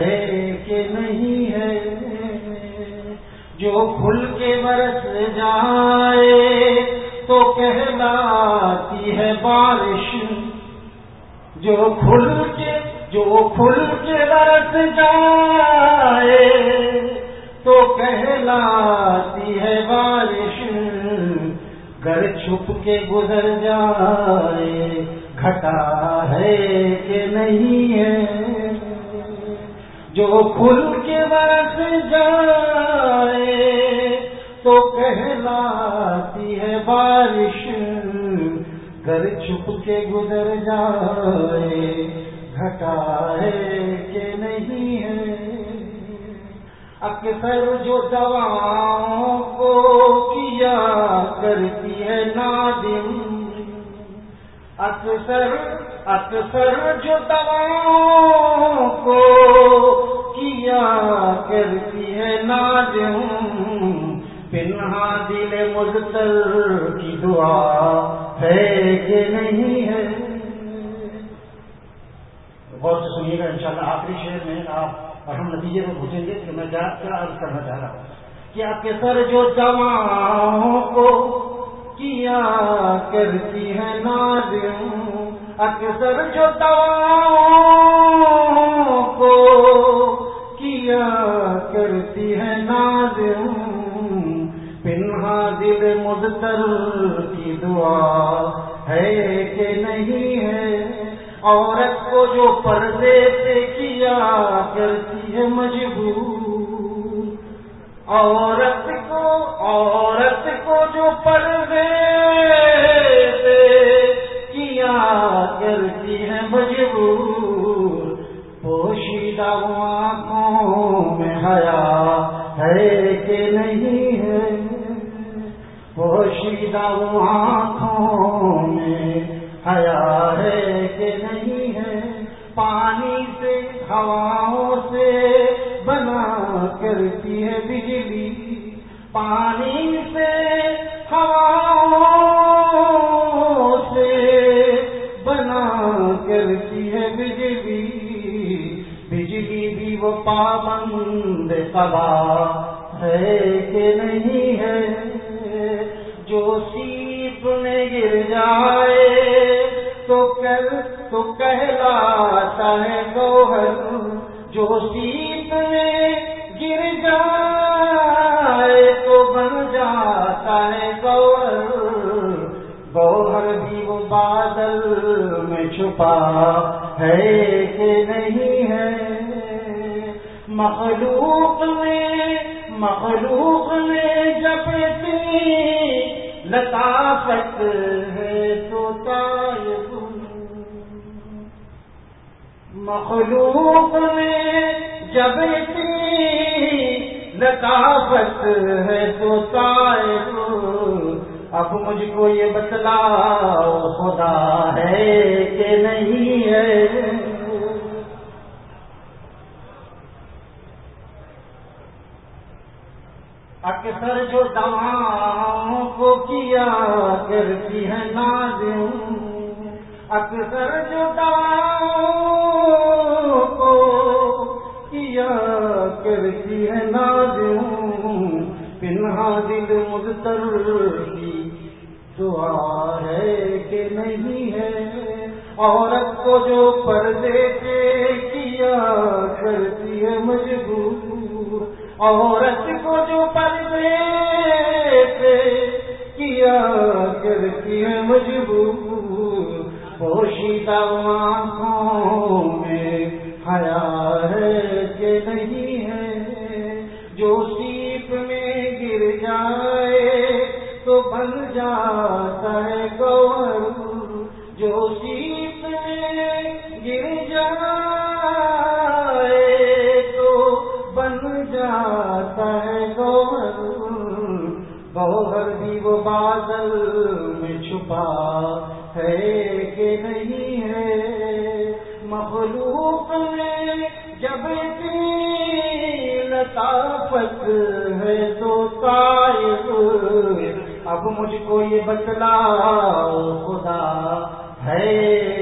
ہے کہ نہیں ہے، جو کھل کے برس جائے تو کہلاتی ہے بارش، جو کھل کے برس جائے تو کہلاتی ہے بارش، گر چھپ کے گزر جائے گھٹا ہے کہ نہیں ہے، جو کھل کے برس جائے تو کہلاتی ہے بارش، گر چھپ کے گزر جائے گھٹا ہے کہ نہیں ہے۔ اکثر جو دواؤں کو کیا کرتی ہے نادم، اکثر جو دواؤں کو کیا کرتی ہے نادم، پنہا دل مضطر کی دعا ہے کہ نہیں ہے۔ غور سے سنیے گا انشاءاللہ، آخری شعر میں آپ اور ہم نتیجے کو پوچھیں گے کہ میں کیا عرض کرنا چاہ رہا ہوں، کہ اکثر جو دواؤں کو کیا کرتی ہے نادم، اکثر جو دواؤں کو کیا کرتی ہے نادم، پنہا دل مضطر کی دعا ہے کہ نہیں ہے۔ عورت کو جو پردے سے کیا کرتی ہے مجبور، عورت کو جو پردے سے کیا کرتی ہے مجبور، پوشیدہ آنکھوں میں حیا ہے کہ نہیں ہے، پوشیدہ آنکھوں میں حیا ہے کہ نہیں ہے۔ پانی سے ہواؤں سے بنا کرتی ہے بجلی، پانی سے ہواؤں سے بنا کرتی ہے بجلی، بجلی بھی وہ پابند قضا ہے کہ نہیں ہے، جو سیپ میں گر جائے تو کہلاتا ہے گوہر، جو سیپ میں گر جائے تو بن جاتا ہے گوہر، گوہر بھی وہ بادل میں چھپا ہے کہ نہیں ہے۔ مخلوق میں جب اتنی لطافت ہے تو طائب، مخلوق میں جب اتنی لطافت ہے تو طائب، اب مجھ کو یہ بتلاؤ خدا ہے کہ نہیں ہے۔ اکثر جو دواؤں کو کیا کرتی ہے نادم، اکثر جو دواؤں کو کیا کرتی ہے نادم، پنہا دل مضطر کی دعا ہے کہ نہیں ہے۔ عورت کو جو پردے سے کیا کرتی ہے مجبور، عورت کو جو پردے سے کیا کرتی ہے مجبور، پوشیدہ آنکھوں میں حیا ہے کہ نہیں ہے، جو سیپ میں گر جائے تو بن جاتا ہے گوہر، جو سیپ میں گر جائے تو بن جاتا ہے گوہر، گوہر بھی وہ بادل میں چھپا ہے کہ نہیں ہے۔ مخلوق میں جب اتنی لطافت ہے تو طائب، اب مجھ کو یہ بتلاؤ خدا ہے